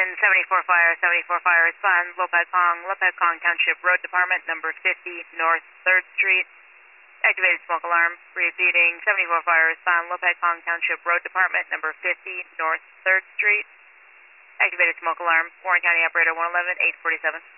Houston, 74 Fire, respond, Lopez Kong Township Road Department, number 50 North 3rd Street. Activated smoke alarm. Repeating, 74 Fire, respond, Lopez Kong Township Road Department, number 50 North 3rd Street. Activated smoke alarm. Warren County Operator 111, 847.